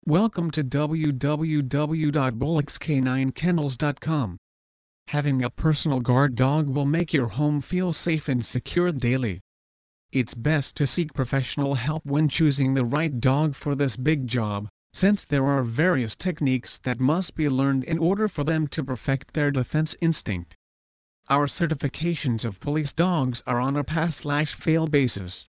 Welcome to www.bullockscaninekennels.com. Having a personal guard dog will make your home feel safe and secure daily. It's best to seek professional help when choosing the right dog for this big job, since there are various techniques that must be learned in order for them to perfect their defense instinct. Our certifications of police dogs are on a pass/fail basis.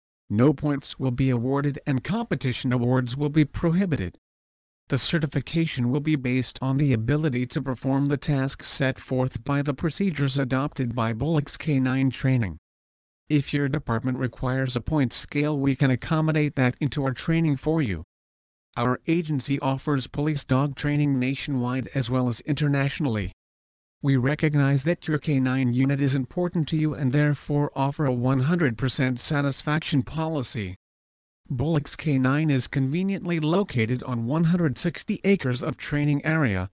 No points will be awarded and competition awards will be prohibited. The certification will be based on the ability to perform the tasks set forth by the procedures adopted by Bullock's Canine Training. If your department requires a point scale, we can accommodate that into our training for you. Our agency offers police dog training nationwide as well as internationally. We recognize that your canine unit is important to you and therefore offer a 100% satisfaction policy. Bullock's Canine is conveniently located on 160 acres of training area,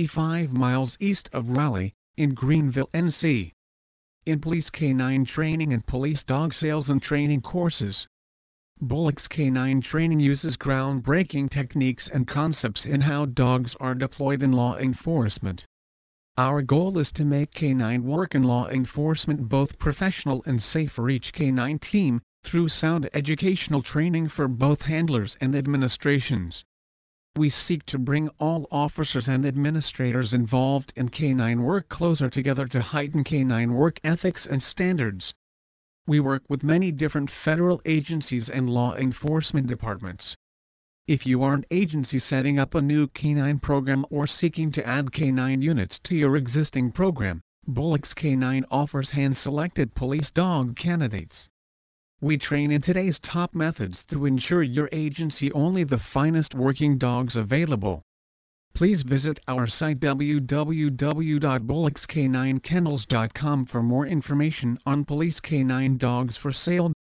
85 miles east of Raleigh, in Greenville, NC. In police canine training and police dog sales and training courses, Bullock's Canine Training uses groundbreaking techniques and concepts in how dogs are deployed in law enforcement. Our goal is to make canine work in law enforcement both professional and safe for each canine team, through sound educational training for both handlers and administrations. We seek to bring all officers and administrators involved in canine work closer together to heighten canine work ethics and standards. We work with many different federal agencies and law enforcement departments. If you are an agency setting up a new canine program or seeking to add canine units to your existing program, Bullock's Canine offers hand-selected police dog candidates. We train in today's top methods to ensure your agency only the finest working dogs available. Please visit our site www.bullockscaninekennels.com for more information on police canine dogs for sale.